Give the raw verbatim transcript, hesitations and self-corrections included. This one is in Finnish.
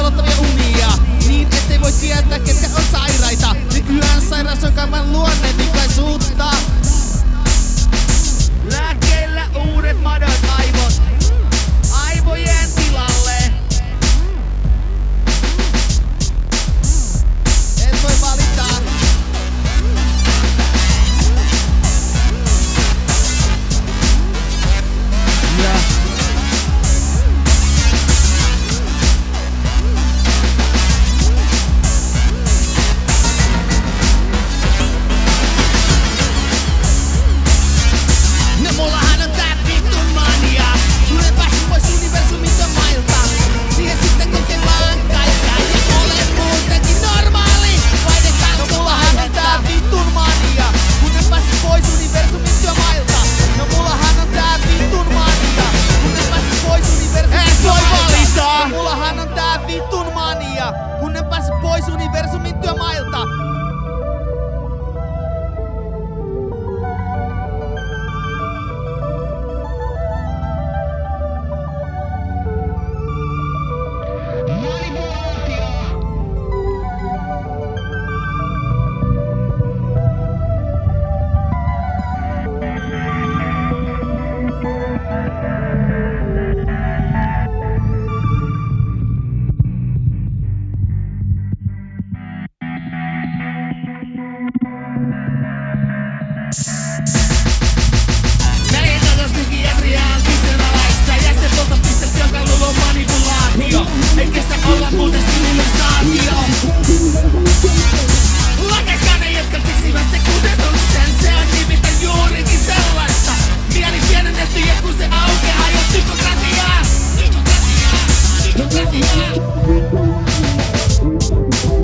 pelottavia unia, niin ettei voi tietää ketkä on sairaita. Nykyään sairaus on kaivan luonne vikaisuutta. Lääkkeillä uudet madot aivot aivojen tilalle. Et voi valita. Yeah. No mullahan on tää vittun mania, kun en päässyt pois universumin mailta. Siihen sitten kokeillaan kaikkea ja olen muutenkin normaali. Vaihdetaan no mullahan on tää vittun mania, kun en päässyt pois universumin mailta. No mullahan on tää vittun mania, kun en päässyt pois universumin mailta. No mullahan on tää vittun mania, kun en päässyt pois universumin työmailta. Ei kestä olla muuten sivilisaatio. Lakeiskaan ei jätkät keksivät se kusetuksen. Se on nimittäin juurikin sellaista. Mieli pienennetty ja kun se aukeaa jo psykokratiaa. Psykokratiaa, psykokratiaa.